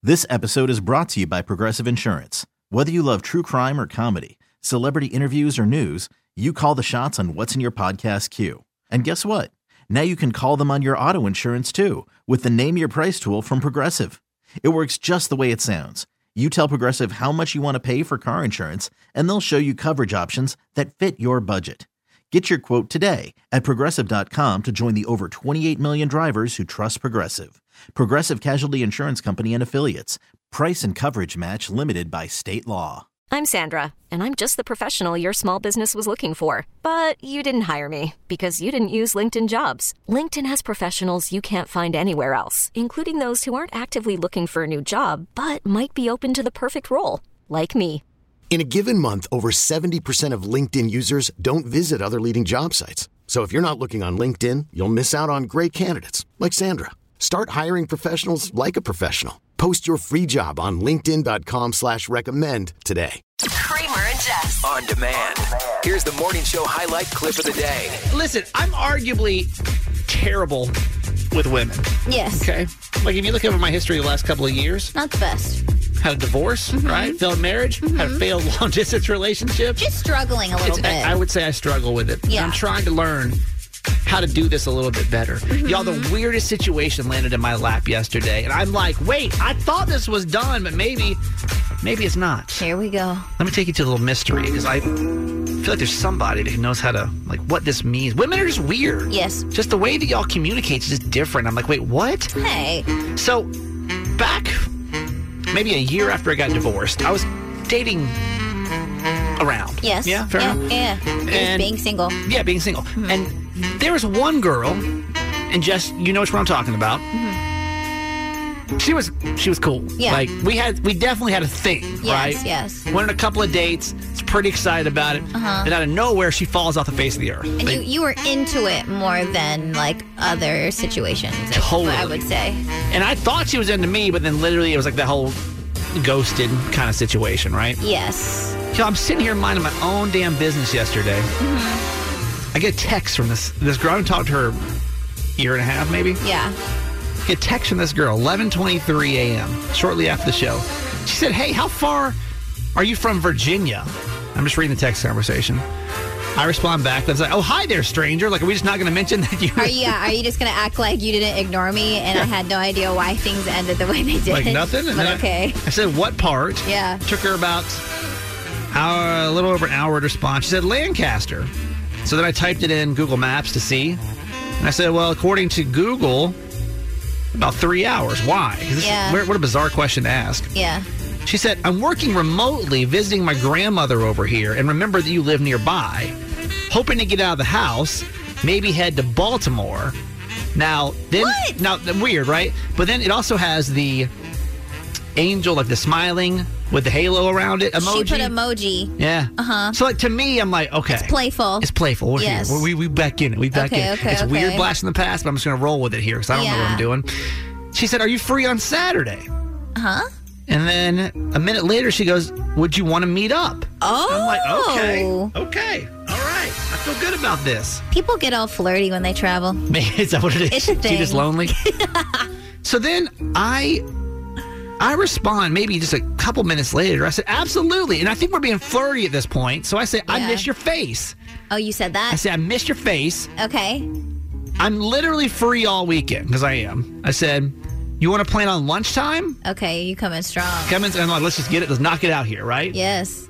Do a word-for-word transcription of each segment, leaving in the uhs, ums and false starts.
This episode is brought to you by Progressive Insurance. Whether you love true crime or comedy, celebrity interviews or news, you call the shots on what's in your podcast queue. And guess what? Now you can call them on your auto insurance too with the Name Your Price tool from Progressive. It works just the way it sounds. You tell Progressive how much you want to pay for car insurance, and they'll show you coverage options that fit your budget. Get your quote today at Progressive dot com to join the over twenty-eight million drivers who trust Progressive. Progressive Casualty Insurance Company and Affiliates. Price and coverage match limited by state law. I'm Sandra, and I'm just the professional your small business was looking for. But you didn't hire me because you didn't use LinkedIn Jobs. LinkedIn has professionals you can't find anywhere else, including those who aren't actively looking for a new job, but might be open to the perfect role, like me. In a given month, over seventy percent of LinkedIn users don't visit other leading job sites. So if you're not looking on LinkedIn, you'll miss out on great candidates like Sandra. Start hiring professionals like a professional. Post your free job on linkedin dot com slash recommend today. Kramer and Jess. On demand. Here's the morning show highlight clip of the day. Listen, I'm arguably terrible with women. Yes. Okay? Like, if you look over my history the last couple of years. Not the best. Had a divorce, mm-hmm. right? Failed marriage. Mm-hmm. Had a failed long-distance relationship. Just struggling a little it's, bit. I, I would say I struggle with it. Yeah. I'm trying to learn how to do this a little bit better. Mm-hmm. Y'all, the weirdest situation landed in my lap yesterday. And I'm like, wait, I thought this was done, but maybe, maybe it's not. Here we go. Let me take you to a little mystery, because I feel like there's somebody that knows how to, like, what this means. Women are just weird. Yes. Just the way that y'all communicate is just different. I'm like, wait, what? Hey. So, back maybe a year after I got divorced, I was dating around. Yes. Yeah, fair yeah, enough? Yeah, Just and, being single. Yeah, being single. Mm-hmm. And there was one girl, and Jess, you know which one I'm talking about. Mm-hmm. She was she was cool. Yeah. Like, we had we definitely had a thing, yes, right? Yes, Went on a couple of dates. Was pretty excited about it. Uh-huh. And out of nowhere, she falls off the face of the earth. And like, you, you were into it more than, like, other situations. Totally. I would say. And I thought she was into me, but then literally it was like that whole ghosted kind of situation, right? Yes. So I'm sitting here minding my own damn business yesterday. Mm-hmm. I get a text from this this girl. I haven't talked to her a year and a half, maybe. Yeah. I get a text from this girl, eleven twenty-three a.m., shortly after the show. She said, hey, how far are you from Virginia? I'm just reading the text conversation. I respond back. That's like, oh, hi there, stranger. Like, are we just not going to mention that you... Are you, are you just going to act like you didn't ignore me and I had no idea why things ended the way they did? Like nothing? And but then okay. I, I said, what part? Yeah. Took her about hour, a little over an hour to respond. She said, Lancaster. So then I typed it in Google Maps to see. And I said, well, according to Google, about three hours. Why? This yeah. is, what a bizarre question to ask. Yeah. She said, I'm working remotely, visiting my grandmother over here, and remember that you live nearby. Hoping to get out of the house, maybe head to Baltimore. Now, then, what? Now, weird, right? But then it also has the angel, like the smiling with the halo around it emoji. She put emoji. Yeah. Uh-huh. So, like, to me, I'm like, okay. It's playful. It's playful. We're yes. here. We, we back in it. We back okay, in it. Okay, it's okay. weird blast in the past, but I'm just going to roll with it here because I don't yeah. know what I'm doing. She said, are you free on Saturday? Uh-huh. And then a minute later, she goes, would you want to meet up? Oh. I'm like, okay. Okay. All right. I feel good about this. People get all flirty when they travel. Is that what it is? It's a thing. She just lonely? So then I I respond maybe just a couple minutes later. I said, absolutely. And I think we're being flirty at this point. So I say, I yeah. miss your face. Oh, you said that? I said, I miss your face. Okay. I'm literally free all weekend because I am. I said, you want to plan on lunchtime? Okay, you come in strong. Come in and like, let's just get it. Let's knock it out here, right? Yes.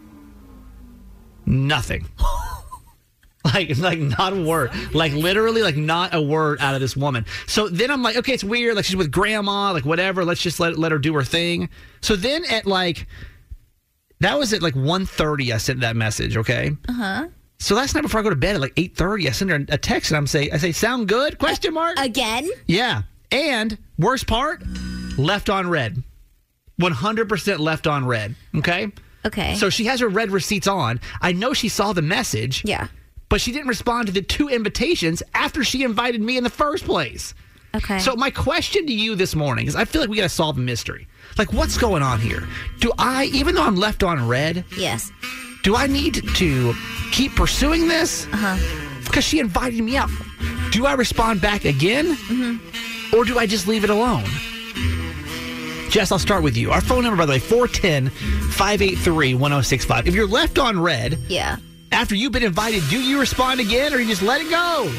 Nothing. Like, like not a word. Like, literally, like, not a word out of this woman. So then I'm like, okay, it's weird. Like, she's with grandma. Like, whatever. Let's just let let her do her thing. So then at, like, that was at, like, one thirty I sent that message, okay? Uh-huh. So last night before I go to bed at, like, eight thirty I send her a text, and I'm say, I say, sound good? Question mark? Again? Yeah. And, worst part, left on red. one hundred percent left on red, okay? Okay. So she has her red receipts on. I know she saw the message. Yeah. But she didn't respond to the two invitations after she invited me in the first place. Okay. So my question to you this morning is, I feel like we got to solve a mystery. Like, what's going on here? Do I, even though I'm left on red, yes, do I need to keep pursuing this? Uh-huh. Because she invited me out. Do I respond back again? Mm-hmm. Or do I just leave it alone? Jess, I'll start with you. Our phone number, by the way, four one zero, five eight three, one zero six five. If you're left on red, Yeah. after you've been invited, do you respond again or you just let it go?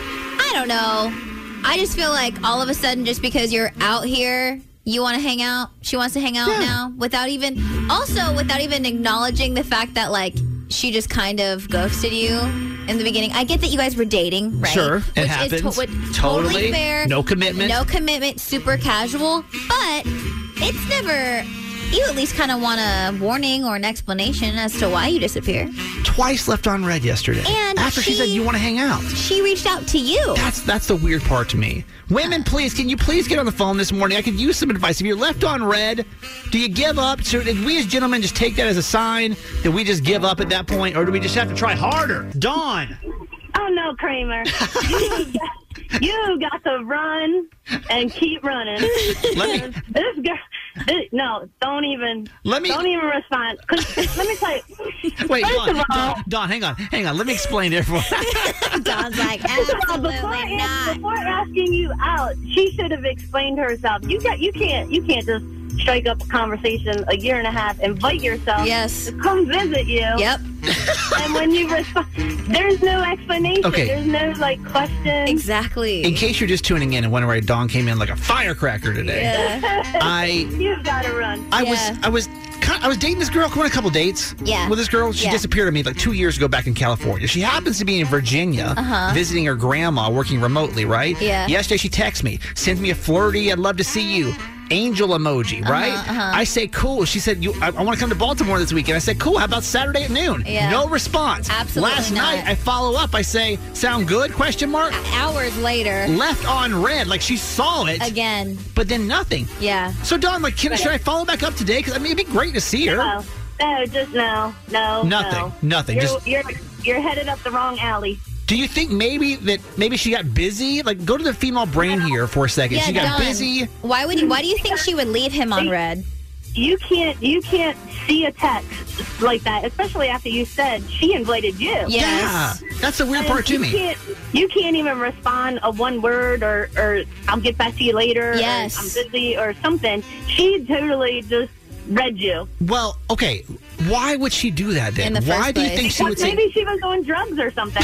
I don't know. I just feel like all of a sudden, just because you're out here, you want to hang out. She wants to hang out Yeah. now without even, also without even acknowledging the fact that, like, she just kind of ghosted you in the beginning. I get that you guys were dating, right? Sure, it Which happens. is to- what- Totally. totally fair. No commitment. No commitment, super casual. But it's never, you at least kind of want a warning or an explanation as to why you disappear. Twice left on red yesterday. And after she, she- said you want to hang out. She reached out to you. That's that's the weird part to me. Women, please, can you please get on the phone this morning? I could use some advice. If you're left on red, do you give up? So did we as gentlemen just take that as a sign that we just give up at that point? Or do we just have to try harder? Dawn. Oh, no, Kramer. you, got, you got to run and keep running. Let me This girl, this, no, don't even, Let me- don't even respond. 'Cause let me tell you. wait, First Dawn, of all- Dawn, Dawn, hang on, hang on. Let me explain to everyone. Don's like, First of all, before, absolutely ask- not. before asking you out, she should have explained herself. You got, you can't, you can't just strike up a conversation a year and a half, invite yourself Yes. to come visit you. Yep. And when you respond, there's no explanation. Okay. There's no like question. Exactly. In case you're just tuning in and wondering why Dawn came in like a firecracker today, Yeah. I You've got to run. I Yeah. was I was kind I was dating this girl, going on a couple dates. Yeah. With this girl, she Yeah. disappeared on me like two years ago back in California. She happens to be in Virginia, Uh-huh. visiting her grandma, working remotely. Right. Yeah. Yesterday she texts me, sends me a flirty, "I'd love to see you." Angel emoji, right? uh-huh. I say, cool. She said, "You, I, I want to come to Baltimore this weekend." I said, cool. How about Saturday at noon? Yeah. No response. Absolutely Last not. night, I follow up. I say, sound good? Question mark. Hours later, Left on red, like she saw it, again. but then nothing. Yeah. So, Dawn, like, can, should I follow back up today? Because I mean, it'd be great to see her. No, no, just no, no, Nothing. no. Nothing. You're, Just- you're you're headed up the wrong alley. Do you think maybe that maybe she got busy? Like, go to the female brain here for a second. Yeah, she got Don, busy. Why would you? Why do you think she would leave him on red? You can't you can't see a text like that, especially after you said she invited you. Yes. Yeah, that's the weird And part to you me. Can't, you can't even respond a one word or, or I'll get back to you later. Yes. Or I'm busy or something. She totally just read you. Well, okay. Why would she do that then? In the Why first do you place. think she would say? Maybe she was on drugs or something.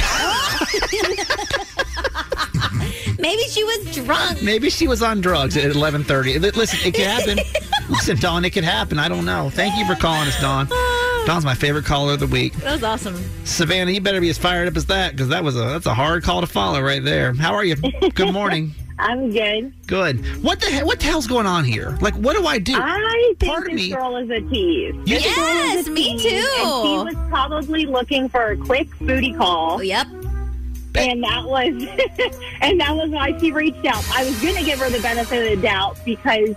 Maybe she was drunk. Maybe she was on drugs at eleven thirty. Listen, it could happen. Listen, Dawn, it could happen. I don't know. Thank you for calling us, Dawn. Dawn's my favorite caller of the week. That was awesome. Savannah, you better be as fired up as that, because that was a that's a hard call to follow right there. How are you? Good morning. I'm good. Good. What the he- what the hell's going on here? Like, what do I do? I think Pardon this me. girl is a tease. You This think- girl is Yes, a me tease, too. And she was probably looking for a quick booty call. Oh, yep. And that was and that was why she reached out. I was going to give her the benefit of the doubt because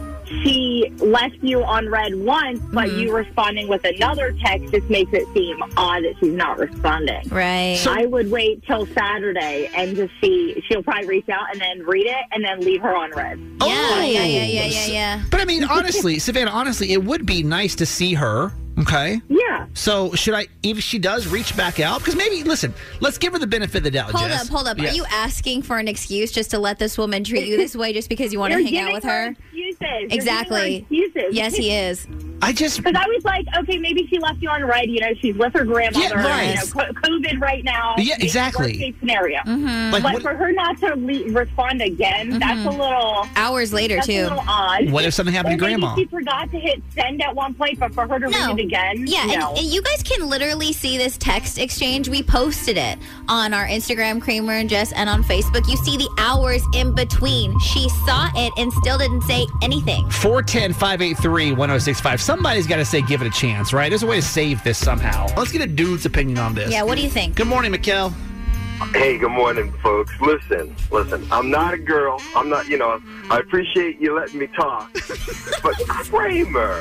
she left you on red once, but Mm-hmm. you responding with another text just makes it seem odd that she's not responding. Right. I would wait till Saturday and just see. She'll probably reach out and then read it and then leave her on red. yeah, yeah, yeah, yeah, Oh. yeah, yeah. But I mean, honestly, Savannah, honestly, it would be nice to see her. Okay. Yeah. So should I, if she does reach back out? Because maybe, listen, let's give her the benefit of the doubt, Hold Jess. up, hold up. Yes. Are you asking for an excuse just to let this woman treat you this way just because you want to You're hang out giving with her? Excuses. You're giving her Exactly. Excuses. Yes, he is. I just, Because I was like, okay, maybe she left you on red. You know, she's with her grandmother. Yeah, right. You know, co- COVID right now. Yeah, Maybe exactly. Worst case scenario. Mm-hmm. like, But what, for her not to le- respond again, that's a little. Hours later, That's a too. little odd. what if something happened Or to maybe Grandma? she forgot to hit send at one point, but for her to No. read it again, Yeah, no. and, and you guys can literally see this text exchange. We posted it on our Instagram, Kramer and Jess, and on Facebook. You see the hours in between. She saw it and still didn't say anything. four one zero, five eight three, one zero six five. Somebody's got to say give it a chance, right? There's a way to save this somehow. Let's get a dude's opinion on this. Yeah, what do you think? Good morning, Mikkel. Hey, good morning, folks. Listen, listen, I'm not a girl. I'm not, you know, I appreciate you letting me talk. But Kramer,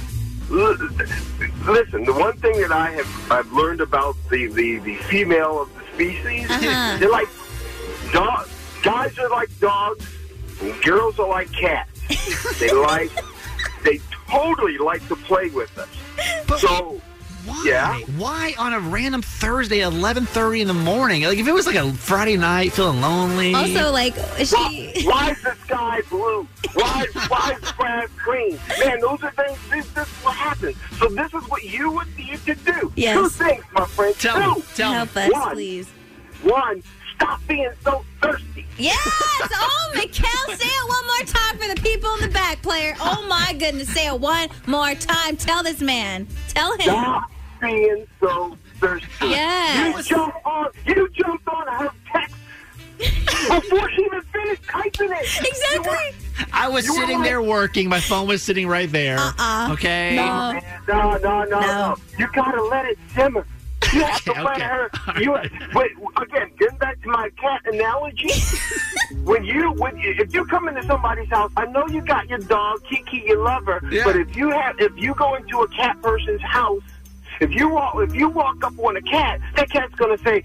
l- listen, the one thing that I have I've learned about the, the, the female of the species, Uh-huh. they're like dogs. Guys are like dogs, and girls are like cats. They like, they totally like to play with us. So Why? Yeah. Why on a random Thursday at eleven thirty in the morning? Like, if it was like a Friday night, feeling lonely. Also, like, Why, she. why is the sky blue? Why, why is the grass green? Man, those are things, this, this is what happens. So this is what you would need to do. Yes. Two things, my friend. Tell Two. me. Tell me. Help us, One. please. One, stop being so thirsty. Yes! Oh, Mikhail, say it one more time for the people in the back, player. Oh, my goodness. Say it one more time. Tell this man. Tell him. Stop being so thirsty. Yes. You jumped on, you jumped on her text before she even finished typing it. Exactly. I was You were sitting like- there working. My phone was sitting right there. Uh-uh. Okay. No. No, no, no, No. no. You gotta let it simmer. You have to Okay, let okay. her. All You, right. but again, getting back to my cat analogy, when you, when you, if you come into somebody's house, I know you got your dog Kiki, you love her, Yeah. but if you have, if you go into a cat person's house, if you walk, if you walk up on a cat, that cat's gonna say,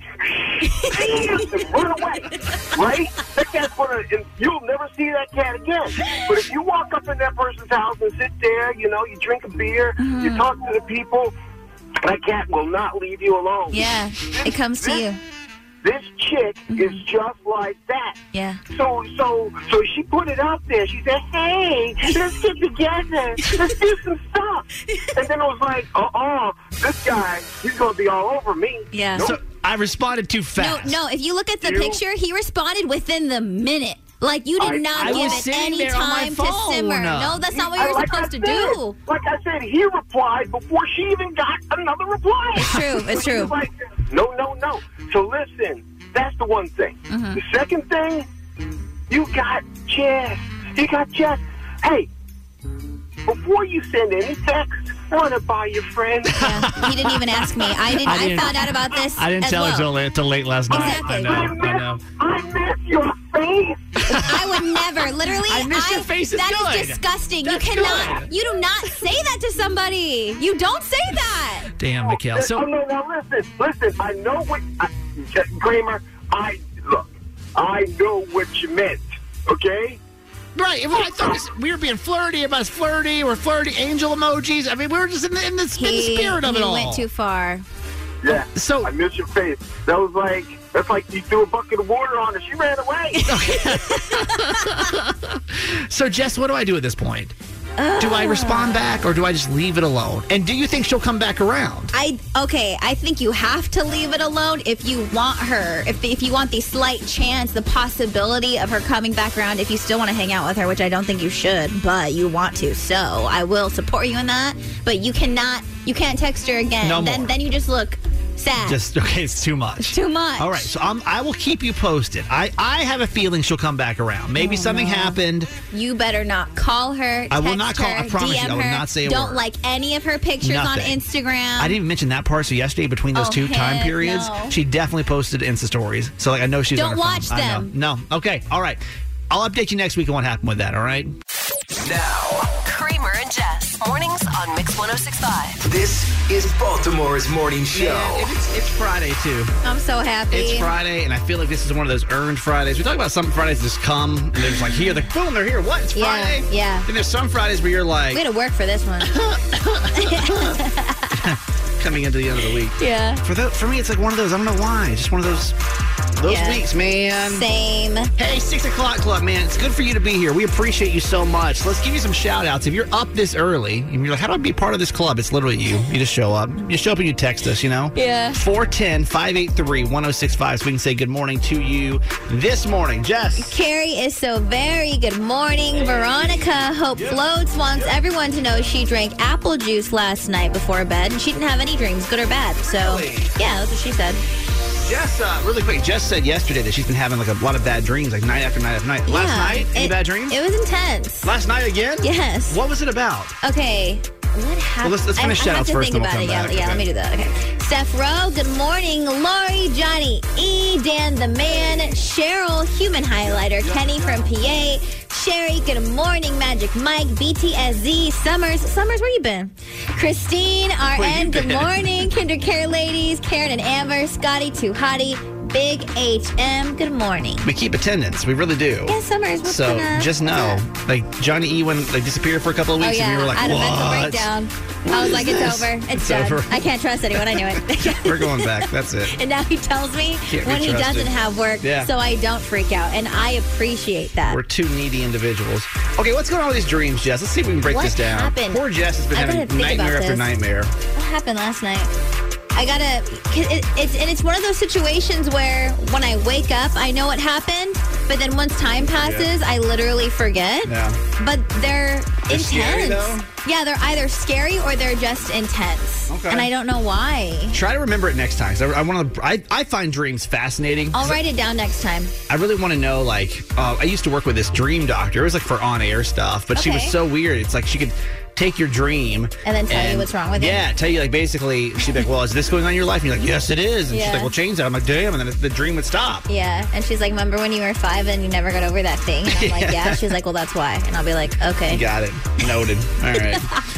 and run away, right? That cat's gonna, and you'll never see that cat again. But if you walk up in that person's house and sit there, you know, you drink a beer, you talk to the people, that cat will not leave you alone. Yeah, it comes to you. This chick is just like that. Yeah. So, so, so she put it out there. She said, "Hey, let's get together. Let's do some stuff." And then I was like, "Uh-uh, this guy, he's gonna be all over me." Yeah. Nope. So I responded too No, fast. no, if you look at the You- picture, he responded within the minute. Like, you did I- not I give was it sitting any there on my time to phone. simmer. No, that's not what I- you're like supposed I to said, do. Like I said, he replied before she even got another reply. It's true, it's So she true. was like, no, no, no. So listen, that's the one thing. Mm-hmm. The second thing, you got Jess. You got Jess. Hey, before you send any text, run it by your friend. Yeah, he didn't even ask me. I didn't. I I, didn't- found out about this. I didn't as tell well. her till late, till late last night. Exactly. I know. I I know. miss, I miss your face. I would never. Literally, I miss your face is That good. is disgusting. That's you cannot. good. You do not say that to somebody. You don't say that. Damn, Mikhail. oh, So no, now listen, listen. I know what, I, Kramer. I look. I know what you meant. Okay. right, I thought this, we were being flirty. About flirty or flirty angel emojis. I mean, we were just in the, in the, in the He, spirit of he it all. went too far. Yeah. So- I miss your face. That was like that's like you threw a bucket of water on her. She ran away. So, Jess, what do I do at this point? Do I respond back or do I just leave it alone? And do you think she'll come back around? I okay. I think you have to leave it alone if you want her. If if you want the slight chance, the possibility of her coming back around. If you still want to hang out with her, which I don't think you should, but you want to, so I will support you in that. But you cannot. You can't text her again. No then more. then you just look sad. Just okay, it's too much. too much. All right, so I'm, I will keep you posted. I, I have a feeling she'll come back around. Maybe something happened. You better not call her. I will text not call- her, I promise D M you, I will her. not say a Don't word. like any of her pictures Nothing. on Instagram. I didn't even mention that part. So yesterday, between those Oh, two time heck periods, no. she definitely posted Insta stories. So like I know she's Don't on her phone. watch I know. them. No. Okay. All right. I'll update you next week on what happened with that. All right. Now, Kramer and Jess. Mornings on Mix one oh six point five. this is Baltimore's morning show. Yeah, it's, it's Friday too. I'm so happy. It's Friday, and I feel like this is one of those earned Fridays. We talk about some Fridays that just come and they're just like here, like boom, they're here. What? It's Yeah, Friday. yeah. And there's some Fridays where you're like We had to work for this one. coming into the end of the week. yeah. For the, for me, it's like one of those. I don't know why. Just one of those those Yeah. weeks, man. Same. Hey, six o'clock club, man. It's good for you to be here. We appreciate you so much. Let's give you some shout outs. If you're up this early and you're like, how do I be part of this club? It's literally you. You just show up. You show up and you text us, you know? Yeah. four one zero, five eight three, one oh six five so we can say good morning to you this morning. Jess. Carrie is so very good morning. Veronica Hope Floats wants everyone to know she drank apple juice last night before bed and she didn't have any dreams, good or bad. So, Really? yeah, that's what she said. Jess, uh, really quick, Jess said yesterday that she's been having like a lot of bad dreams, like night after night after night. Last Yeah, night, any it- bad dreams? It was intense. Last night again? Yes. What was it about? Okay. What happened? let's- let's finish I, I have shout-outs to first, think then we'll about come it. Yeah, back. yeah. Let Okay. me do that. Okay. Steph Rowe, good morning. Lori, Johnny, E, Dan the Man, Cheryl, Human Highlighter, Kenny from P A, Sherry, good morning. Magic Mike, B T S Z, Summers, Summers, where you been? Christine, R Where you N, good been? morning. Kinder Care ladies, Karen and Amber, Scotty, Too Hottie, Big H M. Good morning. We keep attendance. We really do. Yeah, Summers. What's So gonna, just know, like Johnny E, when they disappeared for a couple of Oh, weeks, yeah. and we were like, I had a mental what? breakdown. I was like, it's this? over. It's, It's done. over. I can't trust anyone. I knew it. We're going back. That's it. And now he tells me Can't be when he trusted. doesn't have work, Yeah. so I don't freak out. And I appreciate that. We're two needy individuals. Okay, what's going on with these dreams, Jess? Let's see if we can break What this down. happened? Poor Jess has been I having gotta think nightmare about after this. nightmare. What happened last night? I gotta. It, it's and it's one of those situations where when I wake up, I know what happened, but then once time passes, I literally forget. Yeah. But they're, They're intense. scary, though? Yeah, they're either scary or they're just intense. Okay. And I don't know why. Try to remember it next time. 'cause I, I want to. I, I find dreams fascinating. I'll write it down next time. I really want to know, like, uh, I used to work with this dream doctor. It was like for on-air stuff, but she was Okay. so weird. It's like she could take your dream And then tell you what's wrong with it? Yeah, tell you, like, basically, she'd be like, well, is this going on in your life? And you're like, yes, it is. And she's Yeah. like, well, change that. I'm like, damn. And then the dream would stop. Yeah. And she's like, remember when you were five and you never got over that thing? And I'm like, Yeah. yeah. She's like, well, that's why. And I'll be like, okay. Got it. Noted. All right.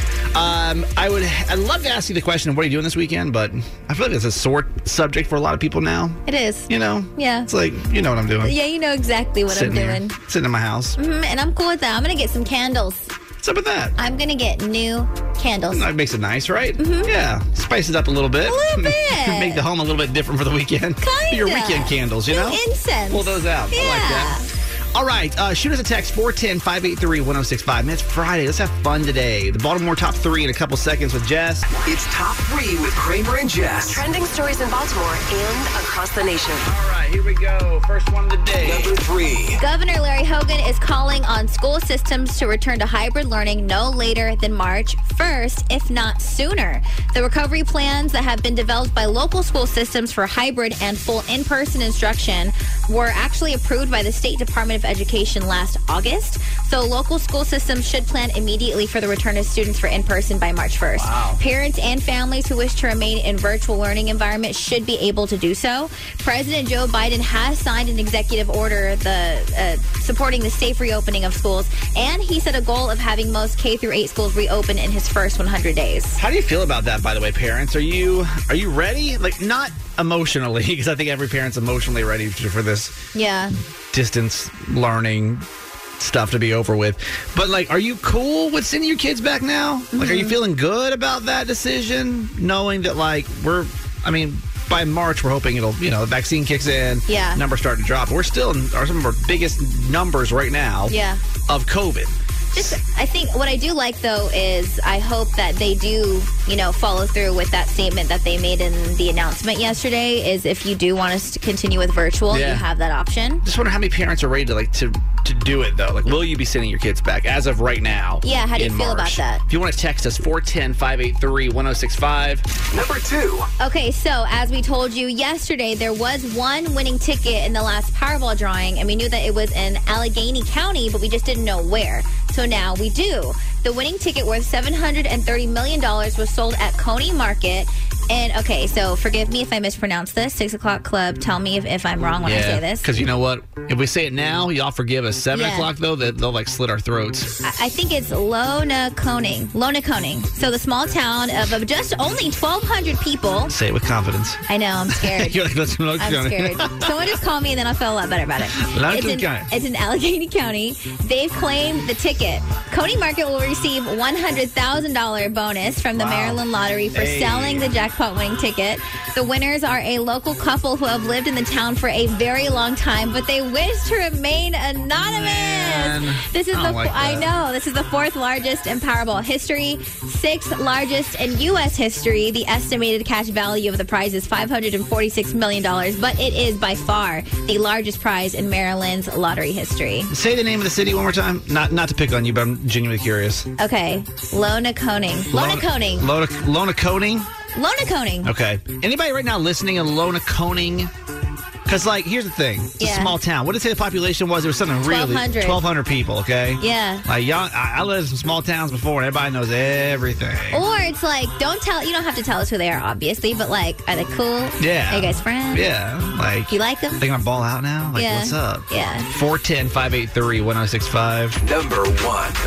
um, I would. I'd love to ask you the question of what are you doing this weekend, but I feel like it's a sore subject for a lot of people now. It is. You know? Yeah. It's like, you know what I'm doing. Yeah, you know exactly what Sitting I'm here, doing. sitting in my house. Mhm, and I'm cool with that. I'm going to get some candles. What's up with that? I'm going to get new candles. That makes it nice, right? Mm-hmm. Yeah. Spice it up a little bit. A little bit. Make the home a little bit different for the weekend. Kinda. Your weekend candles, you New know? incense. Pull those out. I like that. Yeah. All right, uh, shoot us a text, four one zero, five eight three, one zero six five. Man, it's Friday. Let's have fun today. The Baltimore top three in a couple seconds with Jess. It's Top three with Kramer and Jess. Trending stories in Baltimore and across the nation. All right, here we go. First one of the day. Number three. Governor Larry Hogan is calling on school systems to return to hybrid learning no later than March first, if not sooner. The recovery plans that have been developed by local school systems for hybrid and full in-person instruction were actually approved by the State Department of Education last August. So local school systems should plan immediately for the return of students for in-person by March first. Wow. Parents and families who wish to remain in virtual learning environments should be able to do so. President Joe Biden has signed an executive order the uh, supporting the safe reopening of schools, and he set a goal of having most K through eight schools reopen in his first one hundred days. How do you feel about that, by the way, parents? Are you are you ready? Like, not emotionally, because I think every parent's emotionally ready for this Yeah. distance learning stuff to be over with. But, like, are you cool with sending your kids back now? Like, Mm-hmm. are you feeling good about that decision? Knowing that, like, we're, I mean, by March, we're hoping it'll, you know, the vaccine kicks in. Yeah. Numbers start to drop. We're still in are some of our biggest numbers right now Yeah. of COVID. Just, I think what I do like, though, is I hope that they do, you know, follow through with that statement that they made in the announcement yesterday, is if you do want us to continue with virtual, Yeah. you have that option. Just wonder how many parents are ready to, like, to to do it, though. Like, will you be sending your kids back as of right now? Yeah, how do you in feel about March? that? If you want to text us, four one zero, five eight three, one zero six five. Number two. Okay, so as we told you yesterday, there was one winning ticket in the last Powerball drawing, and we knew that it was in Allegheny County, but we just didn't know where. So now we do. The winning ticket worth seven hundred thirty million dollars was sold at Coney Market. And okay, so forgive me if I mispronounce this. Six o'clock club, tell me if, if I'm wrong when I say this. Because you know what? If we say it now, y'all forgive us. Seven Yeah. o'clock, though, that they'll, like, slit our throats. I I think it's Lona Coning. Lona Coning. So the small town of, of just only twelve hundred people. Say it with confidence. I know, I'm scared. You're like, let's look I'm scared. Someone just call me and then I'll feel a lot better about it. Logan It's in, County. it's in Allegheny County. They've claimed the ticket. Coney Market will receive one hundred thousand dollars bonus from the Wow. Maryland Lottery for Hey. selling the jackpot winning ticket. The winners are a local couple who have lived in the town for a very long time, but they wish to remain anonymous. Man, this is I the don't like I that. know this is the fourth largest in Powerball history, sixth largest in U S history. The estimated cash value of the prize is five hundred forty-six million dollars, but it is by far the largest prize in Maryland's lottery history. Say the name of the city one more time. Not not to pick on you, but I'm genuinely curious. Okay, Lona Coning. Lona Coning. Lona, Lona Coning? Lona Coning. Okay. Anybody right now listening in Lona Coning? Because, like, here's the thing. It's Yeah. a small town. What did it say the population was? It was something really... twelve hundred. twelve hundred people, okay? Yeah. Like, y'all, I, I lived in some small towns before, and everybody knows everything. Or it's like, don't tell, you don't have to tell us who they are, obviously, but like, are they cool? Yeah. Are you guys friends? Yeah. Like, You like them? they gonna ball out now? Like, Yeah. what's up? Yeah. four one zero, five eight three, one zero six five. Number one.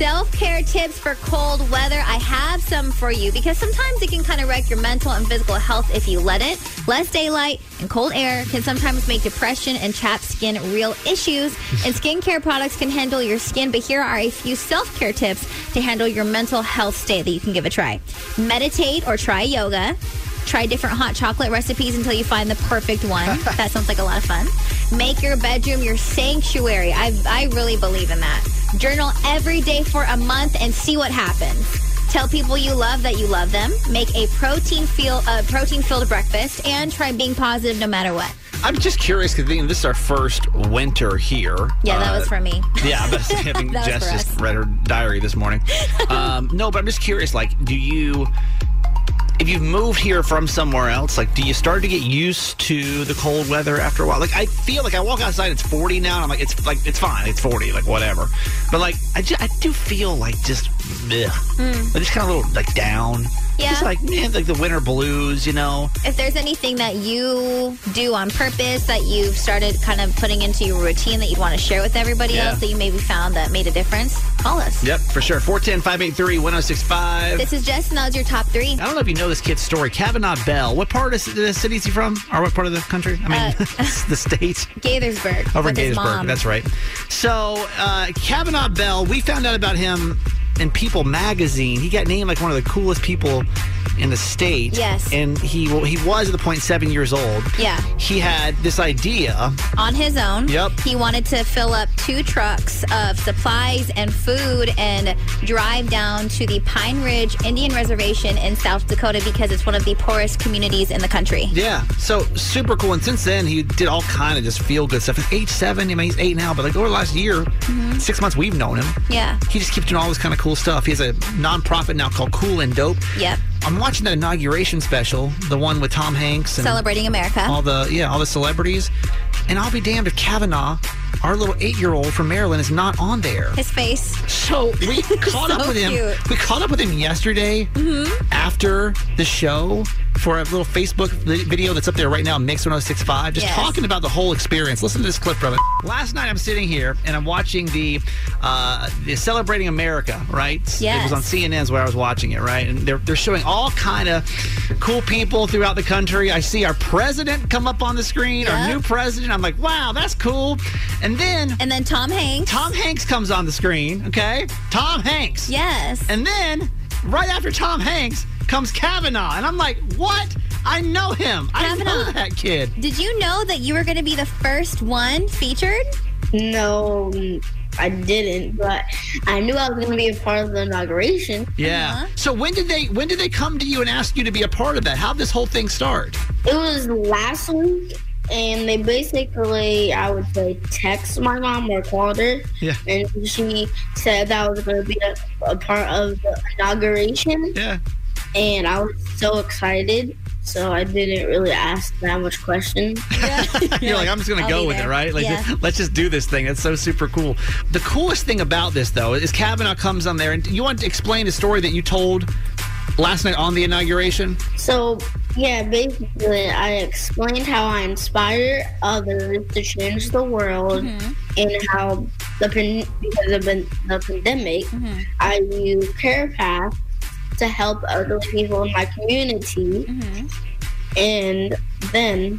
self-care tips for cold weather. I have some for you because sometimes it can kind of wreck your mental and physical health if you let it. Less daylight and cold air can sometimes make depression and chapped skin real issues. And skincare products can handle your skin, but here are a few self-care tips to handle your mental health state that you can give a try. Meditate or try yoga. Try different hot chocolate recipes until you find the perfect one. That sounds like a lot of fun. Make your bedroom your sanctuary. I, I really believe in that. Journal every day for a month and see what happens. Tell people you love that you love them. Make a protein feel, uh, protein-filled breakfast. And try being positive no matter what. I'm just curious because this is our first winter here. Yeah, that uh, was for me. Yeah, but I think Jess just read her diary this morning. Um, no, but I'm just curious, like, do you... If you've moved here from somewhere else, like, do you start to get used to the cold weather after a while? Like, I feel like I walk outside, it's forty now, and I'm like, it's like it's fine, it's forty, like, whatever. But, like, I, just, I do feel like just, ugh. Mm. Like, just kind of a little, like, down. Yeah. Just like, man, like the winter blues, you know? If there's anything that you do on purpose that you've started kind of putting into your routine that you'd want to share with everybody yeah. else that you maybe found that made a difference, call us. Yep, for sure. four one zero, five eight three, one zero six five. This is Jess, and that was your top three. I don't know if you know this kid's story. Kavanaugh Bell. What part of the city is he from? Or what part of the country? I mean, uh, the state. Gaithersburg. Over in with his Gaithersburg. mom. That's right. So, uh, Kavanaugh Bell, we found out about him in People magazine. He got named like one of the coolest people in the state. Yes. And he well, he was at the point seven years old. Yeah. He had this idea. On his own. Yep. He wanted to fill up two trucks of supplies and food and drive down to the Pine Ridge Indian Reservation in South Dakota because it's one of the poorest communities in the country. Yeah. So super cool. And since then, he did all kind of just feel good stuff. At age seven, I mean, he's eight now, but like over the last year, mm-hmm. six months we've known him. Yeah. He just keeps doing all this kind of cool stuff. He has a nonprofit now called Cool and Dope. Yep. I'm watching that inauguration special, the one with Tom Hanks and Celebrating America. All the yeah, all the celebrities. And I'll be damned if Kavanaugh, our little eight-year-old from Maryland, is not on there. His face. So we caught so up with him. Cute. We caught up with him yesterday mm-hmm. after the show for a little Facebook video that's up there right now, Mix one oh six point five, just yes. talking about the whole experience. Listen to this clip from it. Last night I'm sitting here and I'm watching the, uh, the Celebrating America, right? Yes. It was on C N N's where I was watching it, right? And they're, they're showing all kind of cool people throughout the country. I see our president come up on the screen, yep. our new president. I'm like, wow, that's cool. And then... And then Tom Hanks. Tom Hanks comes on the screen, okay? Tom Hanks. Yes. And then, right after Tom Hanks, comes Kavanaugh. And I'm like, what? I know him. Kavanaugh. I know that kid. Did you know that you were going to be the first one featured? No, I didn't, but I knew I was going to be a part of the inauguration. Yeah. Uh-huh. So when did they when did they come to you and ask you to be a part of that? How did this whole thing start? It was last week, and they basically, I would say, text my mom or called her. Yeah. And she said that I was going to be a, a part of the inauguration. Yeah. And I was so excited. So I didn't really ask that much questions. Yeah. You're like, I'm just going to go with there. it, right? Like, yeah. just, let's just do this thing. It's so super cool. The coolest thing about this, though, is Kavanaugh comes on there. And you want to explain the story that you told last night on the inauguration? So, yeah, basically, I explained how I inspire others to change the world mm-hmm. and how, the because of the pandemic, mm-hmm. I use CarePath to help other people in my community. Mm-hmm. And then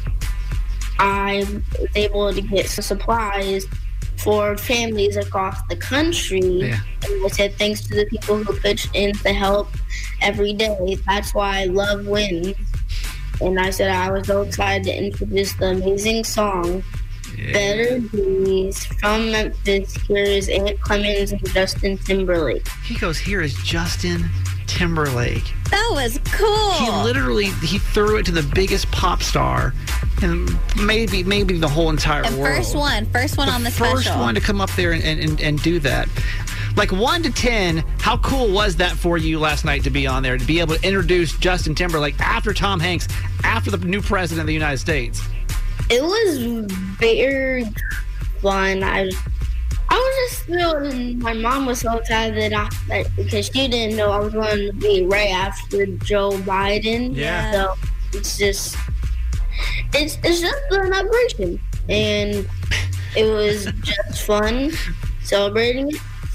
I was able to get some supplies for families across the country. Yeah. And I said thanks to the people who pitch in to help every day. That's why Love Wins. And I said I was so excited to introduce the amazing song, yeah. Better Days from Memphis. Here is Ant Clemens and Justin Timberlake. He goes, here is Justin Timberlake. That was cool. He literally, he threw it to the biggest pop star and maybe maybe the whole entire and world. First one. First one the on the first special. one to come up there and, and, and do that. Like one to ten, how cool was that for you last night to be on there, to be able to introduce Justin Timberlake after Tom Hanks, after the new president of the United States? It was very fun. I, I was just feeling, my mom was so excited that I, that, because she didn't know I was going to be right after Joe Biden. Yeah. So it's just, it's it's just the inauguration, and it was just fun celebrating it.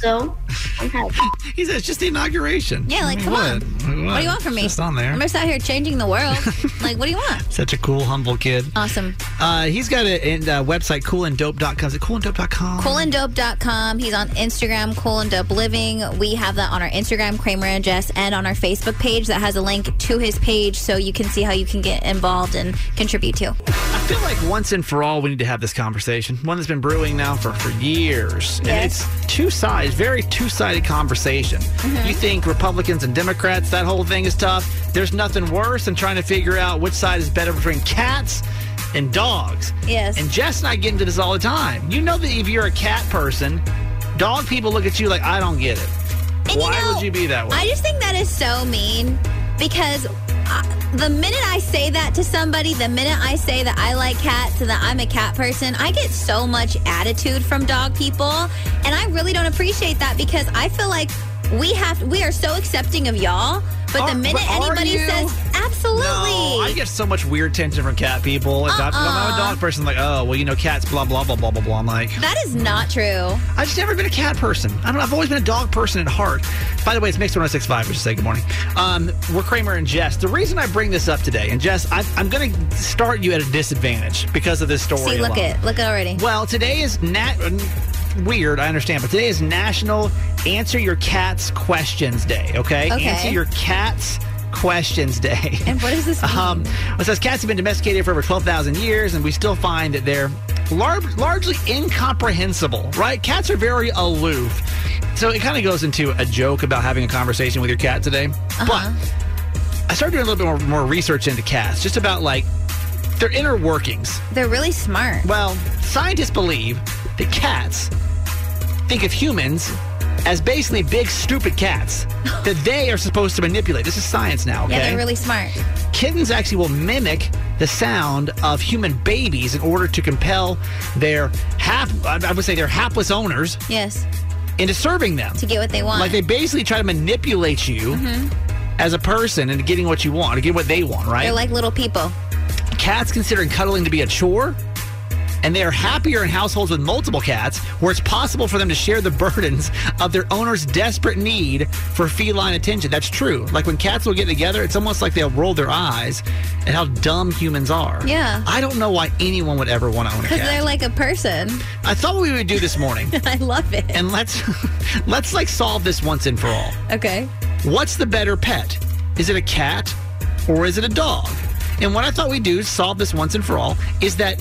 so I'm happy. He said it's just the inauguration. Yeah, like, I mean, come what? on. What? What do you want from me? Just on there. I'm just out here changing the world. Like, what do you want? Such a cool, humble kid. Awesome. Uh, he's got a, a website, cool and dope dot com. Is it cool and dope dot com? cool and dope dot com. He's on Instagram, Cool and Dope Living. We have that on our Instagram, Kramer and Jess, and on our Facebook page that has a link to his page so you can see how you can get involved and contribute too. I feel like once and for all, we need to have this conversation. One that's been brewing now for, for years. And Yes. it's two sides, very two-sided conversation. Mm-hmm. You think Republicans and Democrats, that whole thing is tough. There's nothing worse than trying to figure out which side is better between cats and dogs. Yes. And Jess and I get into this all the time. You know that if you're a cat person, dog people look at you like, I don't get it. And Why you know, would you be that way? I just think that is so mean because uh, the minute I say that to somebody, the minute I say that I like cats and that I'm a cat person, I get so much attitude from dog people. And I really don't appreciate that because I feel like we have we are so accepting of y'all. But Are- the minute but are anybody you? says, absolutely. No, I get so much weird attention from cat people. If I- if I'm a dog person, like, oh, well, you know, cats, blah, blah, blah, blah, blah, blah. I'm like, That is not true. I've just never been a cat person. I don't know. I've always been a dog person at heart. By the way, it's Mix one oh six point five. We should say good morning. Um, we're Kramer and Jess. The reason I bring this up today, and Jess, I, I'm going to start you at a disadvantage because of this story. See, look alone. it. Look it already. Well, today is nat- weird, I understand, but today is National Answer Your Cats Questions Day, okay? Okay. Answer Your Cats Questions Day. And what does this mean? Um, it says cats have been domesticated for over twelve thousand years, and we still find that they're lar- largely incomprehensible, right? Cats are very aloof. So it kind of goes into a joke about having a conversation with your cat today. Uh-huh. But I started doing a little bit more, more research into cats, just about like their inner workings. They're really smart. Well, scientists believe that cats think of humans as basically big, stupid cats that they are supposed to manipulate. This is science now, okay? Yeah, they're really smart. Kittens actually will mimic the sound of human babies in order to compel their half, I would say their hapless owners Yes. into serving them. To get what they want. Like they basically try to manipulate you Mhm. as a person into getting what you want, to get what they want, right? They're like little people. Cats considering cuddling to be a chore, and they are happier in households with multiple cats where it's possible for them to share the burdens of their owner's desperate need for feline attention. That's true. Like when cats will get together, it's almost like they'll roll their eyes at how dumb humans are. Yeah. I don't know why anyone would ever want to own a Because cat. they're like a person. I thought what we would do this morning, I love it. and let's let's like solve this once and for all. Okay. What's the better pet? Is it a cat or is it a dog? And what I thought we'd do, solve this once and for all, is that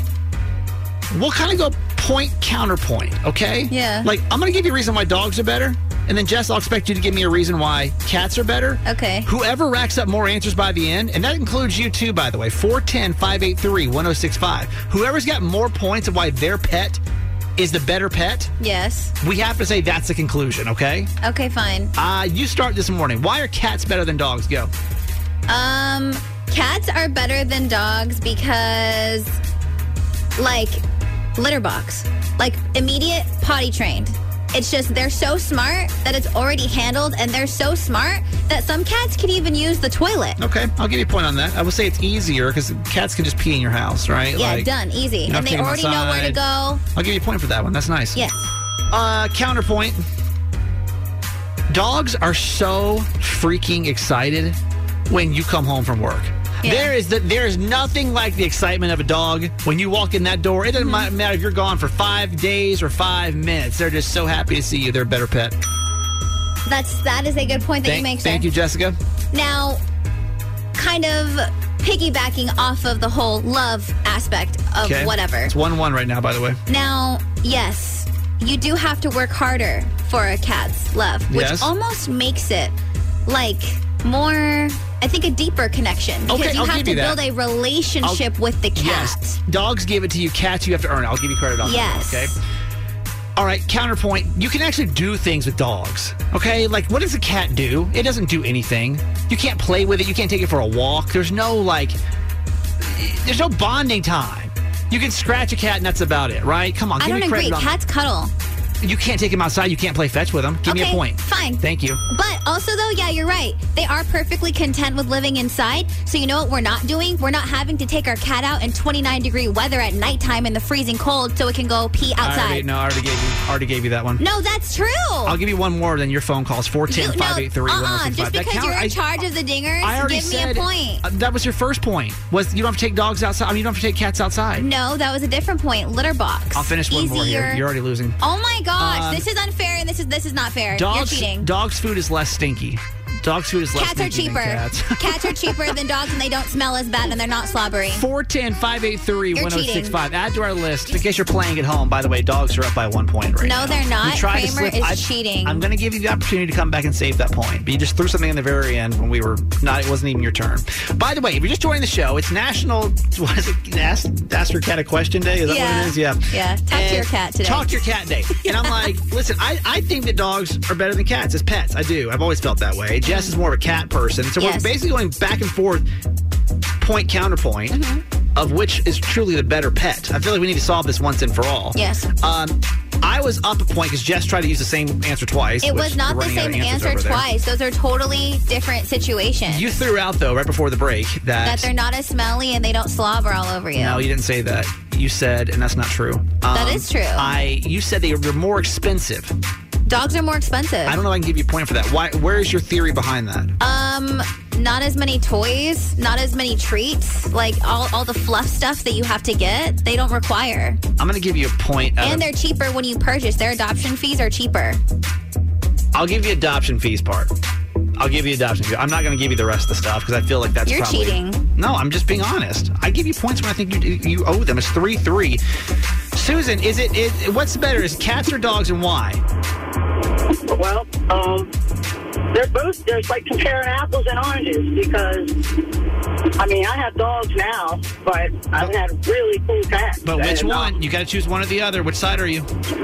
we'll kind of go point counterpoint, okay? Yeah. Like, I'm going to give you a reason why dogs are better, and then, Jess, I'll expect you to give me a reason why cats are better. Okay. Whoever racks up more answers by the end, and that includes you too, by the way, four one zero, five eight three, one oh six five. Whoever's got more points of why their pet is the better pet, Yes. we have to say that's the conclusion, okay? Okay, fine. Uh, you start this morning. Why are cats better than dogs? Go. Um, cats are better than dogs because, like, litter box. Like, immediate potty trained. It's just they're so smart that it's already handled, and they're so smart that some cats can even use the toilet. Okay, I'll give you a point on that. I will say it's easier because cats can just pee in your house, right? Yeah, Like, done. Easy. you don't And have to they take 'em already know where to go. I'll give you a point for that one. That's nice. Yes. Uh, counterpoint. Dogs are so freaking excited when you come home from work. Yeah. There is the, there is nothing like the excitement of a dog when you walk in that door. It doesn't Mm-hmm. matter if you're gone for five days or five minutes. They're just so happy to see you. They're a better pet. That's that is a good point that Thank, you make, sir. thank you, Jessica. Now, kind of piggybacking off of the whole love aspect of Okay. whatever. It's one one right now, by the way. Now, yes, you do have to work harder for a cat's love, which Yes. almost makes it like more, I think, a deeper connection because Okay, you I'll have give to you that. build a relationship with the cat. Yes. Dogs give it to you. Cats, you have to earn it. I'll give you credit on Yes. that. Okay. All right. Counterpoint. You can actually do things with dogs. Okay. Like, what does a cat do? It doesn't do anything. You can't play with it. You can't take it for a walk. There's no, like, there's no bonding time. You can scratch a cat and that's about it, right? Come on. I Give don't me agree. credit on Cats cuddle. You can't take them outside. You can't play fetch with them. Give okay, me a point. Fine. Thank you. But also, though, yeah, you're right. They are perfectly content with living inside. So you know what we're not doing? We're not having to take our cat out in twenty-nine degree weather at nighttime in the freezing cold so it can go pee outside. I already, no, I already gave you. Already gave you that one. No, that's true. I'll give you one more than your phone calls. four one zero, five eight three, one zero six five. Uh-uh. Just because you're in I, charge of the dingers, I already give said, me a point. Uh, that was your first point. Was you don't have to take dogs outside. I mean, you don't have to take cats outside. No, that was a different point. Litter box. I'll finish one Easier. more here. You're already losing. Oh my gosh, Um, this is unfair and this is this is not fair. Dogs, You're cheating. Dogs' food is less stinky. Dogs' food is less Cats are stinky cheaper. than cats. Cats are cheaper than dogs and they don't smell as bad and they're not slobbery. four one zero, five eight three, You're one zero six five. cheating. Add to our list. In case you're playing at home, by the way, dogs are up by one point right No, now. they're not. You tried to Kramer slip- is I- cheating. I'm going to give you the opportunity to come back and save that point. But you just threw something in the very end when we were not, it wasn't even your turn. By the way, if you're just joining the show, it's National, what is it? Ask, ask your cat a question day? Is that Yeah. what it is? Yeah. Yeah. Talk to And your cat today. Talk to your cat day. And I'm like, listen, I, I think that dogs are better than cats as pets. I do. I've always felt that way. Jess is more of a cat person. So Yes. we're basically going back and forth, point counterpoint, Mm-hmm. of which is truly the better pet. I feel like we need to solve this once and for all. Yes. Um, I was up a point because Jess tried to use the same answer twice. It which was not we're the running out of same answers answer over there. twice. Those are totally different situations. You threw out, though, right before the break, that... that they're not as smelly and they don't slobber all over you. No, you didn't say that. You said, and that's not true. Um, That is true. I. You said they were more expensive. Dogs are more expensive. I don't know if I can give you a point for that. Why? Where is your theory behind that? Um, not as many toys, not as many treats, like all, all the fluff stuff that you have to get, they don't require. I'm going to give you a point. out And of- they're cheaper when you purchase. Their adoption fees are cheaper. I'll give you adoption fees part. I'll give you adoption fees. I'm not going to give you the rest of the stuff because I feel like that's You're probably... cheating. No, I'm just being honest. I give you points when I think you you owe them. It's three three. Susan, is it, it what's better? Is it cats or dogs, and why? Well, um, they're both, there's like comparing apples and oranges because, I mean, I have dogs now, but I've had really cool cats. But which And, uh, one? You got to choose one or the other. Which side are you?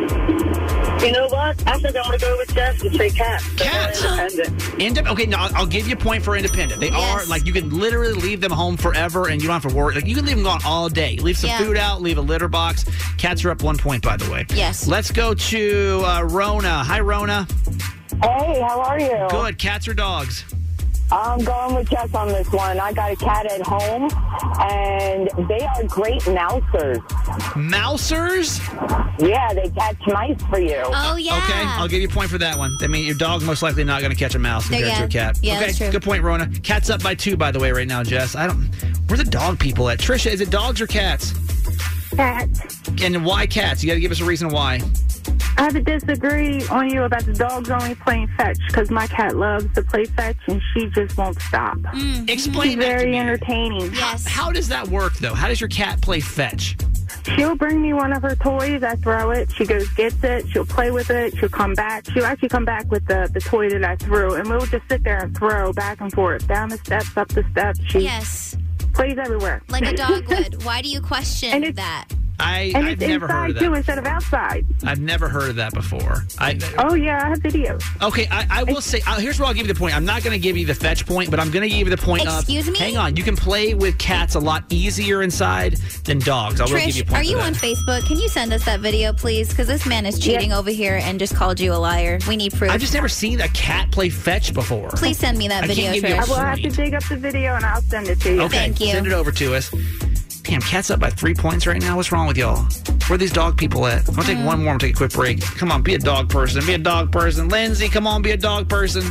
You know what? I think I'm going to go with Jess and say cats. They're Cats. independent. Inde- okay, no, I'll, I'll give you a point for independent. They Yes. are, like, you can literally leave them home forever and you don't have to worry. Like, you can leave them gone all day. Leave some Yeah. food out, leave a litter box. Cats are up one point, by the way. Yes. Let's go to uh, Rona. Hi, Rona. Hey, how are you? Good. Cats or dogs? I'm going with Jess on this one. I got a cat at home, and they are great mousers. Mousers? Yeah, they catch mice for you. Oh, yeah. Okay, I'll give you a point for that one. I mean, your dog most likely not going to catch a mouse No, compared yeah. to a cat. Yeah, okay, that's true. good point, Rona. Cat's up by two, by the way, right now, Jess. I don't. Where the dog people at? Trisha, is it dogs or cats? Cats. And why cats? You got to give us a reason why. I have to disagree on you about the dogs only playing fetch because my cat loves to play fetch and she just won't stop. Mm. Explain She's that to very me. entertaining. Yes. How does that work, though? How does your cat play fetch? She'll bring me one of her toys. I throw it. She goes, gets it. She'll play with it. She'll come back. She'll actually come back with the, the toy that I threw. And we'll just sit there and throw back and forth, down the steps, up the steps. She Yes. plays everywhere. Like a dog would. Why do you question And it's- that? I, And I've it's never heard inside, of too, that. instead of outside. I've never heard of that before. I Oh, yeah, I have videos. Okay, I, I will say, uh, here's where I'll give you the point. I'm not going to give you the fetch point, but I'm going to give you the point of... Excuse me? Hang on. You can play with cats a lot easier inside than dogs. I will give you a Trish, point are for you that. on Facebook? Can you send us that video, please? Because this man is cheating over here and just called you a liar. We need proof. I've just never seen a cat play fetch before. Please send me that I video, can't give you a I Trish. will have to dig up the video and I'll send it to you. Okay, Thank you. send it over to us. Damn, cat's up by three points right now. What's wrong with y'all? Where are these dog people at? I'm going to take one more. I'm going to take a quick break. Come on, be a dog person. Be a dog person. Lindsay, come on, be a dog person.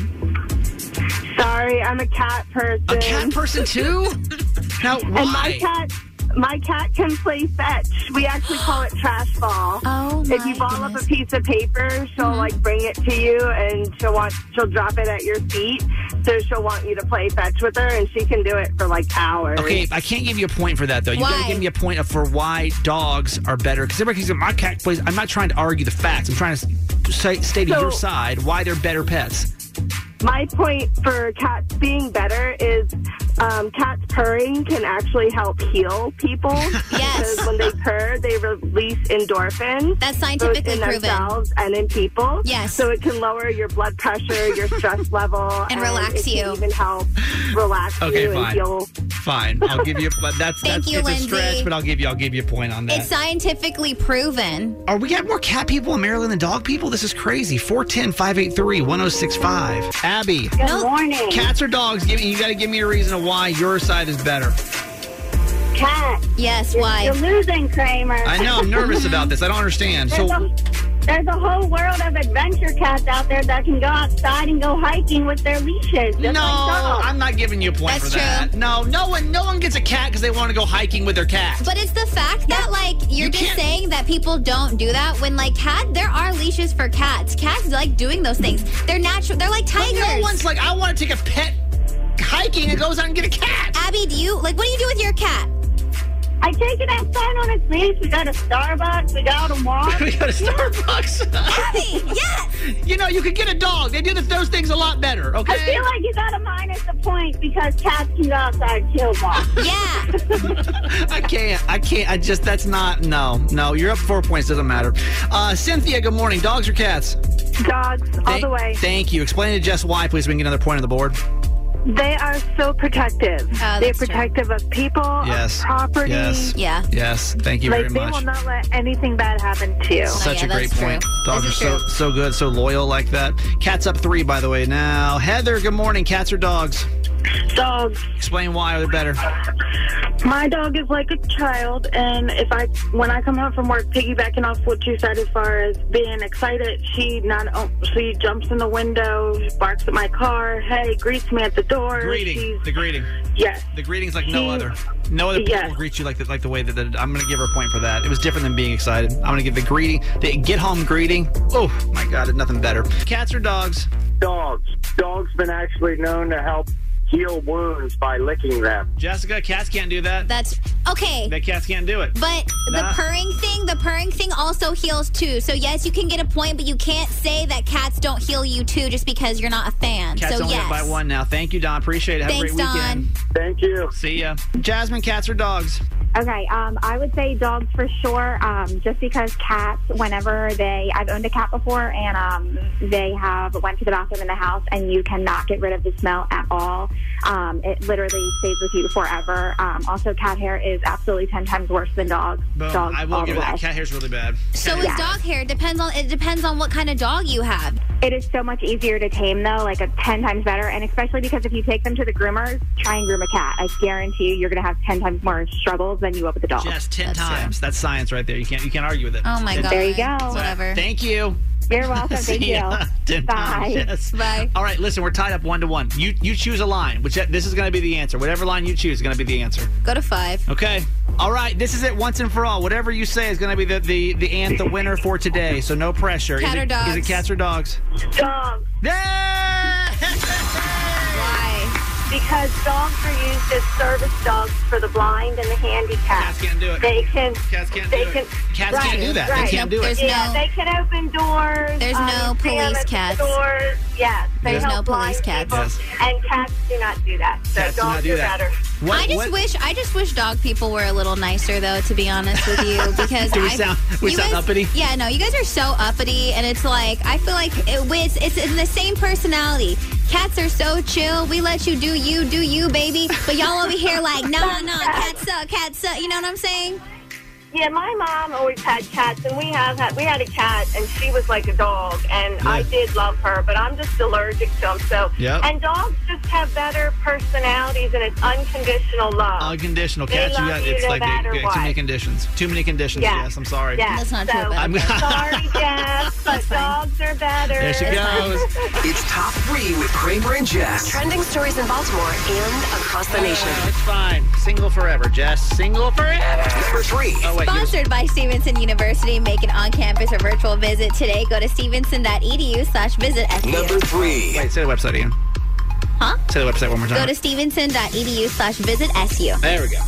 Sorry, I'm a cat person. A cat person, too? Now, why? And my cat, my cat can play fetch. We actually call it trash ball. Oh, my If you ball up goodness. a piece of paper, she'll like bring it to you, and she'll want she'll drop it at your feet. So she'll want you to play fetch with her, and she can do it for like hours. Okay, I can't give you a point for that, though. You got Why? to give me a point of for why dogs are better. Because everybody says my cat plays. I'm not trying to argue the facts. I'm trying to say, stay to So- your side why they're better pets. my point for cats being better is um, cats purring can actually help heal people. Yes. Because when they purr, they release endorphins. That's scientifically both in proven. themselves and in people. Yes. So it can lower your blood pressure, your stress level. And relax it you. Can even help relax Okay, you fine. and heal. Fine. I'll give you, but that's, Thank that's you, it's Lindsay. a stretch, but I'll give you, I'll give you a point on that. It's scientifically proven. Are we got more cat people in Maryland than dog people? This is crazy. four one zero, five eight three, one oh six five. Abby. Good morning. Cats or dogs? Give, you got to give me a reason of why your side is better. Cat. Yes, You're, why? you're losing, Kramer. I know. I'm nervous about this. I don't understand. There's, So, a, there's a whole world of adventure cats out there that can go outside and go hiking with their leashes. Just no, like dogs. I'm not giving you a point That's for that. true. No, no one, no one gets a cat because they want to go hiking with their cat. But it's the fact that, like, you're You just can't- saying that people don't do that when, like, cat, there are leashes for cats. Cats like doing those things. They're natural. They're like But tigers. no one's like, I want to take a pet hiking and goes out and get a cat. Abby, do you, like, what do you do with your cat? I take it outside on its leash. We got a Starbucks. We got a walk. We got a Starbucks. Abby, yes. You know, you could get a dog. They do the, those things a lot better, okay? I feel like you got to minus a point because cats can go outside and chill walk. Yeah. I can't. I can't. I just, that's not, no. No, you're up four points. Doesn't matter. Uh, Cynthia, good morning. Dogs or cats? Dogs, all Thank- the way. Thank you. Explain to Jess why, please. We can get another point on the board. They are so protective. Oh, They're that's true. protective of people, Yes. of property. Yes. Yeah. Yes. Thank you Like, very they much. will not let anything bad happen to you. Such yeah, a great that's point. true. Dogs are This is so true. so good, so loyal like that. Cats up three, by the way. Now, Heather, good morning. Cats or dogs? Dogs. Explain why are they better. My dog is like a child, and if I, when I come home from work, piggybacking off what you said as far as being excited, she not oh, she jumps in the window, barks at my car, hey, greets me at the door. Greeting. She's, The greeting. yes. The greeting's like no She- other. No other people Yes. will greet you like the, like the way that, that I'm going to give her a point for that. It was different than being excited. I'm going to give the greeting, the get home greeting. Oh, my God, it's nothing better. Cats or dogs? Dogs. Dogs been actually known to help heal wounds by licking them. Jessica, cats can't do that. That's okay. That cats can't do it. But the Nah. purring thing, the purring thing also heals too. So yes, you can get a point, but you can't say that cats don't heal you too just because you're not a fan. Cats so only yes. up by one now. Thank you, Don. Appreciate it. Have Thanks, a great weekend. Don. Thank you. See ya. Jasmine, cats or dogs? Okay, um, I would say dogs for sure, um, just because cats, whenever they, I've owned a cat before, and um, they have went to the bathroom in the house, and you cannot get rid of the smell at all. Um, it literally stays with you forever. Um, also, cat hair is absolutely ten times worse than dogs. Boom. Dogs I will all give the it that. way. Cat hair's really bad. So Cat is hair- dog hair. Depends on it depends on what kind of dog you have. It is so much easier to tame, though, like a ten times better, and especially because if you take them to the groomers, try and groom a cat. I guarantee you, you're going to have ten times more struggles than you will with a dog. Yes, ten That's times. true. That's science right there. You can't you can't argue with it. Oh my Ten god. There you go. Whatever. Thank you. You're welcome. Thank See you. ya. Ten Bye. times, yes. Bye. All right, listen, we're tied up one to one. You you choose a line. Which this is going to be the answer. Whatever line you choose is going to be the answer. Go to five. Okay. All right. This is it once and for all. Whatever you say is going to be the the the ant the winner for today. So no pressure. Cat is or it, dogs? Is it cats or dogs? Dogs. Yeah! Why? Because dogs are used as service dogs for the blind and the handicapped. Cats can't do it. They can. Cats can't they do can, it. Cats right, can't do that. Right. They can't do it. There's Yeah, no- they can open doors. There's um, no stand police at the cats. Doors. Yes, they There's help no police blind cats. people, Yes. and cats do not do that. So Cats do dogs not do are that. better. What, I just what- wish I just wish dog people were a little nicer though, to be honest with you, because Do we I, sound- we you sound guys, uppity? Yeah, no, you guys are so uppity, and it's like I feel like it, it's it's in the same personality. Cats are so chill. We let you do you, do you, baby. But y'all over here like, no, no, cats suck, cats suck. You know what I'm saying? Yeah, my mom always had cats, and we have had we had a cat, and she was like a dog, and Yeah. I did love her, but I'm just allergic to them. So, Yep. and dogs just have better personalities, and it's unconditional love. Unconditional. They Cats, you love got you it's no like they, matter they- too what. many conditions. Too many conditions. Yeah. Yes, I'm sorry. Yeah. That's not so, true, but I'm- okay. Sorry, Jeff, but That's fine. dogs are better. There she goes. It's top three with Kramer and Jess. Trending stories in Baltimore and across the nation. Uh, it's fine. Single forever, Jess. Single forever. Number three. Oh, wait. you- Sponsored by Stevenson University. Make an on-campus or virtual visit today. Go to stevenson.edu slash visit SU. Number three. Wait, say the website again. Huh? Say the website one more time. Go to stevenson.edu slash visit SU. There we go.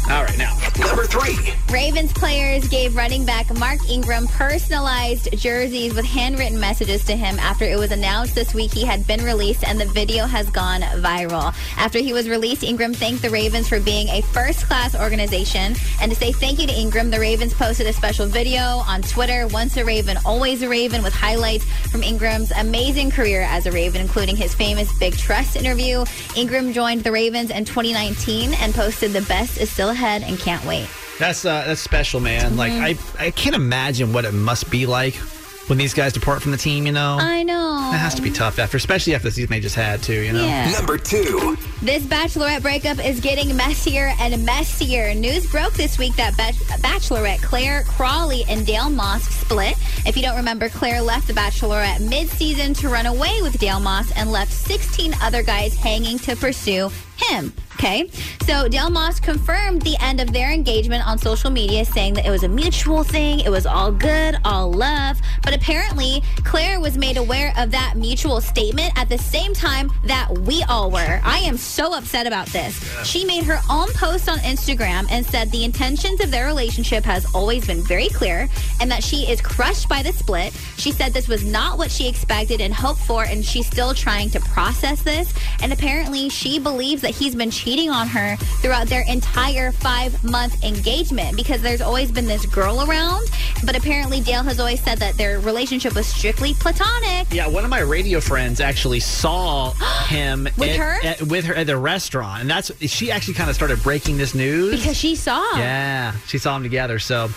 All right, now. Number three. Ravens players gave running back Mark Ingram personalized jerseys with handwritten messages to him after it was announced this week he had been released, and the video has gone viral. After he was released, Ingram thanked the Ravens for being a first-class organization. And to say thank you to Ingram, the Ravens posted a special video on Twitter, Once a Raven, Always a Raven, with highlights from Ingram's amazing career as a Raven, including his famous Big Trust interview. Ingram joined the Ravens in twenty nineteen and posted, "The best is still ahead and can't wait." That's uh, that's special, man. Mm-hmm. Like, I, I can't imagine what it must be like when these guys depart from the team, you know? I know. That has to be tough after, especially after the season they just had, too, you know? Yeah. Number two. This Bachelorette breakup is getting messier and messier. News broke this week that Bach- Bachelorette Claire Crawley and Dale Moss split. If you don't remember, Claire left the Bachelorette mid-season to run away with Dale Moss and left sixteen other guys hanging to pursue him. Okay, so Dale Moss confirmed the end of their engagement on social media, saying that it was a mutual thing, it was all good, all love. But apparently, Claire was made aware of that mutual statement at the same time that we all were. I am so upset about this. She made her own post on Instagram and said the intentions of their relationship has always been very clear and that she is crushed by the split. She said this was not what she expected and hoped for, and she's still trying to process this. And apparently, she believes that he's been cheating on her throughout their entire five-month engagement, because there's always been this girl around. But apparently, Dale has always said that their relationship was strictly platonic. Yeah, one of my radio friends actually saw him with at, her at, with her at the restaurant, and that's she actually kind of started breaking this news because she saw. Yeah, she saw them together. So.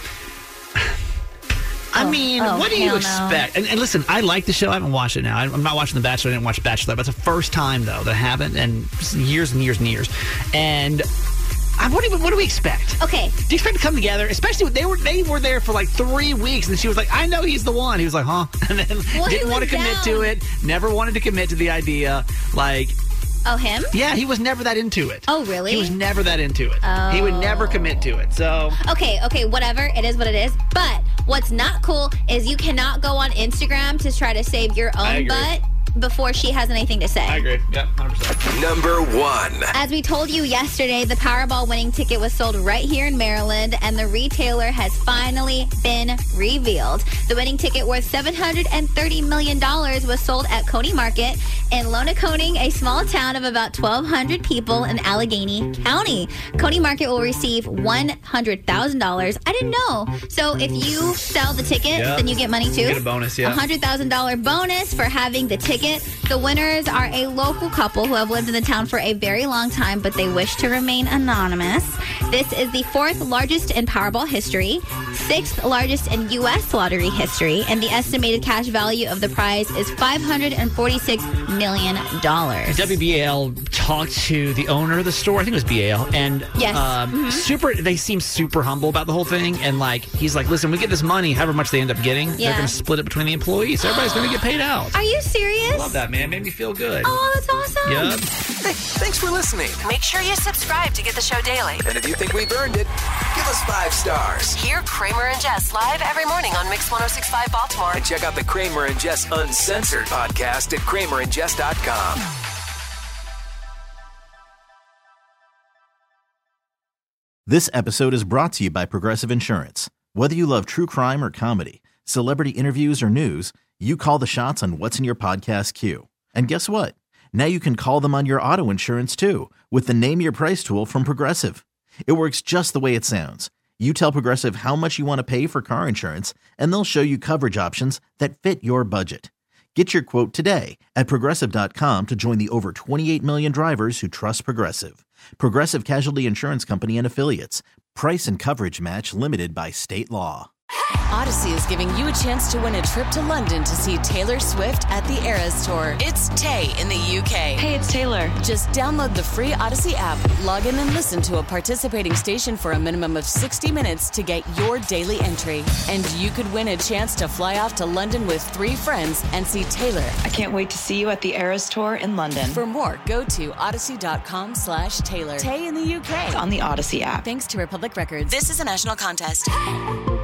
I Oh, mean, oh, what do you hell expect? And, and listen, I like the show. I haven't watched it now. I'm not watching The Bachelor. I didn't watch Bachelor. But it's the first time, though, that I haven't, and years and years and years. And I, what, do we, what do we expect? Okay. Do you expect to come together? Especially when they were they were there for like three weeks, and she was like, "I know he's the one." He was like, "Huh?" And then Well, he didn't want to was commit down. to it. Never wanted to commit to the idea. Like. Oh, him? Yeah, he was never that into it. Oh, really? He was never that into it. Oh. He would never commit to it. So. Okay, okay, whatever. It is what it is. But what's not cool is you cannot go on Instagram to try to save your I own agree. butt before she has anything to say. I agree. Yep, one hundred percent. Number one. As we told you yesterday, the Powerball winning ticket was sold right here in Maryland, and the retailer has finally been revealed. The winning ticket worth seven hundred thirty million dollars was sold at Coney Market in Lonaconing, a small town of about twelve hundred people in Allegheny County. Coney Market will receive one hundred thousand dollars. I didn't know. So if you sell the ticket, Yep. then you get money too. You get a bonus, yeah. one hundred thousand dollars bonus for having the ticket. The winners are a local couple who have lived in the town for a very long time, but they wish to remain anonymous. This is the fourth largest in Powerball history, sixth largest in U S lottery history, and the estimated cash value of the prize is five hundred forty-six million dollars. W B A L talked to the owner of the store. I think it was B A L, and Yes. um, Mhm. super. They seem super humble about the whole thing, and like he's like, "Listen, we get this money, however much they end up getting, Yeah. they're going to split it between the employees. Everybody's going to get paid out." Are you serious? I love that, man. Made me feel good. Oh, that's awesome. Yep. Hey, thanks for listening. Make sure you subscribe to get the show daily. And if you think we've earned it, give us five stars. Hear Kramer and Jess live every morning on Mix one oh six point five Baltimore. And check out the Kramer and Jess Uncensored podcast at kramer and jess dot com. This episode is brought to you by Progressive Insurance. Whether you love true crime or comedy, celebrity interviews or news, you call the shots on what's in your podcast queue. And guess what? Now you can call them on your auto insurance too with the Name Your Price tool from Progressive. It works just the way it sounds. You tell Progressive how much you want to pay for car insurance, and they'll show you coverage options that fit your budget. Get your quote today at progressive dot com to join the over twenty-eight million drivers who trust Progressive. Progressive Casualty Insurance Company and Affiliates. Price and coverage match limited by state law. Odyssey is giving you a chance to win a trip to London to see Taylor Swift at the Eras Tour. It's Tay in the U K. Hey, it's Taylor. Just download the free Odyssey app, log in and listen to a participating station for a minimum of sixty minutes to get your daily entry. And you could win a chance to fly off to London with three friends and see Taylor. I can't wait to see you at the Eras Tour in London. For more, go to odyssey.com slash Taylor. Tay in the U K. It's on the Odyssey app. Thanks to Republic Records. This is a national contest.